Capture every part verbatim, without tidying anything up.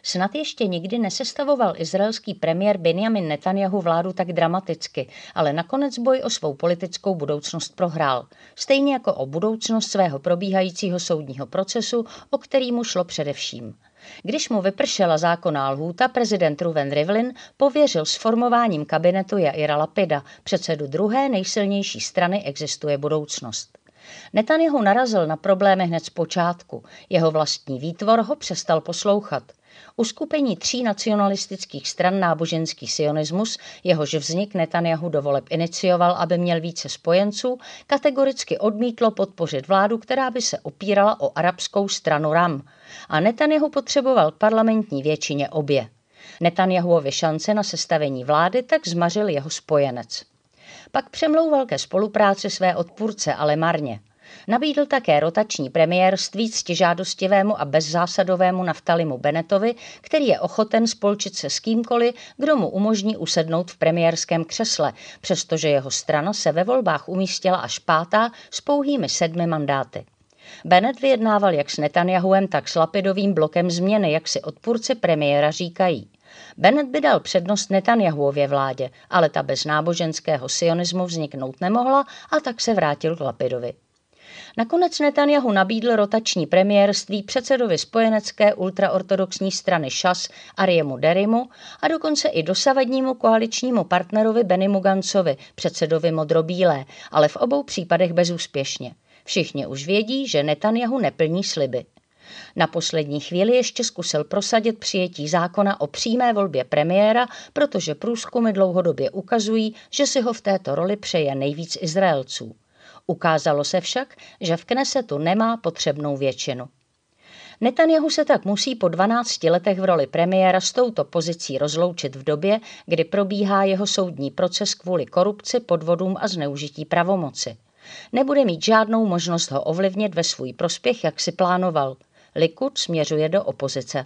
Snad ještě nikdy nesestavoval izraelský premiér Benjamin Netanjahu vládu tak dramaticky, ale nakonec boj o svou politickou budoucnost prohrál. Stejně jako o budoucnost svého probíhajícího soudního procesu, o který mu šlo především. Když mu vypršela zákonná lhůta, prezident Reuven Rivlin pověřil sformováním kabinetu Jaira Lapida, předsedu druhé nejsilnější strany Existuje budoucnost. Netanjahu narazil na problémy hned z počátku. Jeho vlastní výtvor ho přestal poslouchat. Uskupení tří nacionalistických stran Náboženský sionismus, jehož vznik Netanjahu do voleb inicioval, aby měl více spojenců, kategoricky odmítlo podpořit vládu, která by se opírala o arabskou stranu Ram. A Netanjahu potřeboval k parlamentní většině obě. Netanjahuovy šance na sestavení vlády tak zmařil jeho spojenec. Pak přemlouval ke spolupráci své odpůrce, ale marně. Nabídl také rotační premiérství ctižádostivému a bezzásadovému Naftalimu Bennettovi, který je ochoten spolčit se s kýmkoliv, kdo mu umožní usednout v premiérském křesle, přestože jeho strana se ve volbách umístila až pátá s pouhými sedmi mandáty. Bennett vyjednával jak s Netanjahuem, tak s Lapidovým blokem změny, jak si odpůrci premiéra říkají. Bennett by dal přednost Netanjahuově vládě, ale ta bez náboženského sionismu vzniknout nemohla a tak se vrátil k Lapidovi. Nakonec Netanjahu nabídl rotační premiérství předsedovi spojenecké ultraortodoxní strany Šas Ariemu Derimu a dokonce i dosavadnímu koaličnímu partnerovi Benimu Gancovi, předsedovi modrobílé, ale v obou případech bezúspěšně. Všichni už vědí, že Netanjahu neplní sliby. Na poslední chvíli ještě zkusil prosadit přijetí zákona o přímé volbě premiéra, protože průzkumy dlouhodobě ukazují, že si ho v této roli přeje nejvíc Izraelců. Ukázalo se však, že v Knesetu nemá potřebnou většinu. Netanjahu se tak musí po dvanácti letech v roli premiéra s touto pozicí rozloučit v době, kdy probíhá jeho soudní proces kvůli korupci, podvodům a zneužití pravomoci. Nebude mít žádnou možnost ho ovlivnit ve svůj prospěch, jak si plánoval. Likud směřuje do opozice.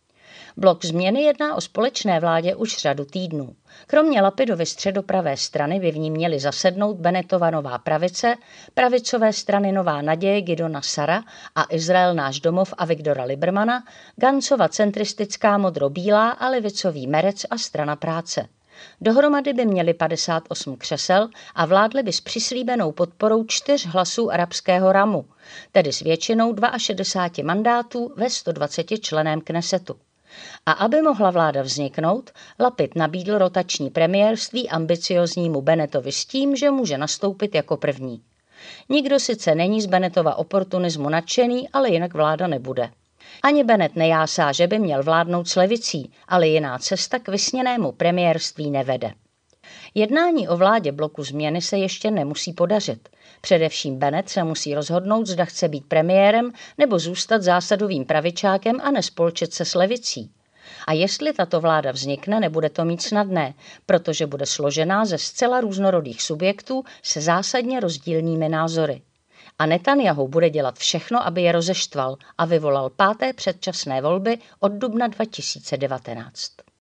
Blok změny jedná o společné vládě už řadu týdnů. Kromě Lapidovy středopravé strany by v ní měly zasednout Bennettova Nová pravice, pravicové strany Nová naděje Gidona Sara a Izrael náš domov Avigdora Libermana, Gancova centristická modro-bílá a levicový Merec a strana práce. Dohromady by měli padesát osm křesel a vládli by s přislíbenou podporou čtyř hlasů arabského Ramu, tedy s většinou šedesáti dvou mandátů ve sto dvaceti členém Knesetu. A aby mohla vláda vzniknout, Lapid nabídl rotační premiérství ambicioznímu Bennettovi s tím, že může nastoupit jako první. Nikdo sice není z Bennettova oportunismu nadšený, ale jinak vláda nebude. Ani Bennett nejásá, že by měl vládnout s levicí, ale jiná cesta k vysněnému premiérství nevede. Jednání o vládě bloku změny se ještě nemusí podařit. Především Bennett se musí rozhodnout, zda chce být premiérem nebo zůstat zásadovým pravičákem a nespolčit se s levicí. A jestli tato vláda vznikne, nebude to mít snadné, protože bude složená ze zcela různorodých subjektů se zásadně rozdílnými názory. A Netanjahu bude dělat všechno, aby je rozeštval a vyvolal páté předčasné volby od dubna dva tisíce devatenáct.